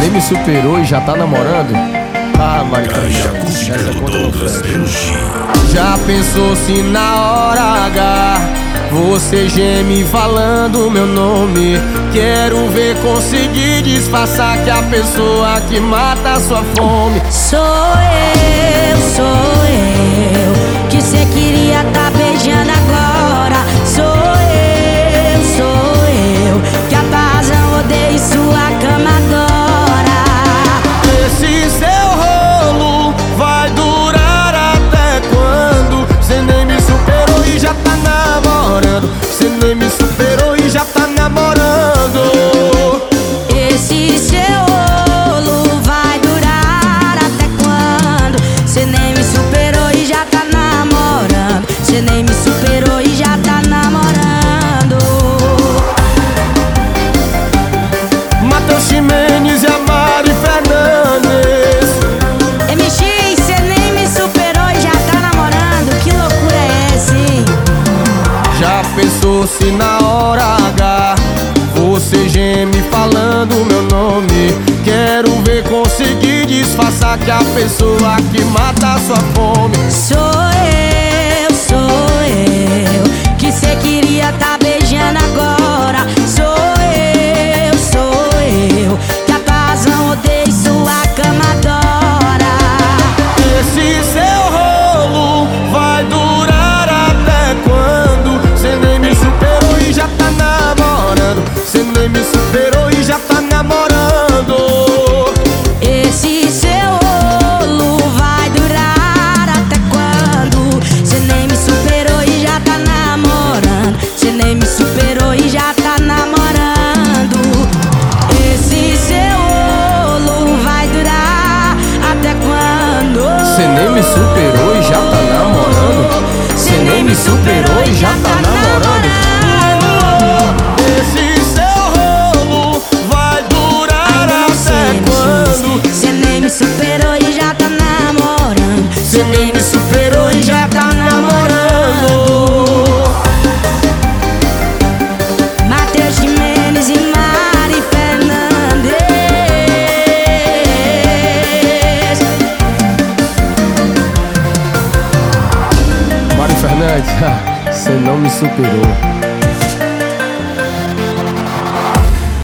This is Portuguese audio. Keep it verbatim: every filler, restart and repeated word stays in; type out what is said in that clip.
nem me superou e já tá namorando? Ah, Mari Fernandes, essa conta não fecha. Já pensou se na hora H você geme falando meu nome? Quero ver conseguir disfarçar que a pessoa que mata a sua fome sou eu, sou eu, que cê queria tá beijando agora. Sou eu, sou eu, que a tua razão odeia e sua cama adora. Esse seu rolo vai durar até quando? Cê nem me superou e já tá namorando. Cê nem me superou e já tá namorando. Esse seu rolo vai durar até quando? Cê nem me superou e já tá namorando. Cê nem me superou e já tá namorando. Matheus Ximenes e a Mari Fernandes. M X, cê nem me superou e já tá namorando. Que loucura é essa, hein? Já pensou se na hora H você geme falando meu nome? Quero ver conseguir disfarçar que a pessoa que mata a sua fome sou eu, sou eu, que cê queria tá beijando agora. Sou eu, sou eu, que a tua razão odeia e sua cama adora. Esse seu rolo vai durar até quando? Cê nem me superou e já tá namorando. Cê nem me superou e já tá namorando. Esse seu rolo vai durar até quando? Cê nem me superou e já tá namorando. Cê nem me superou e já tá namorando. Esse seu rolo vai durar até quando? Cê nem me superou e já tá namorando. Cê nem me superou e já tá namorando. Esse seu rolo vai durar até quando? Cê nem me superou e já tá namorando. Cê nem me superou e já tá namorando. Matheus Ximenes e Mari Fernandes. Mari Fernandes, cê não me superou.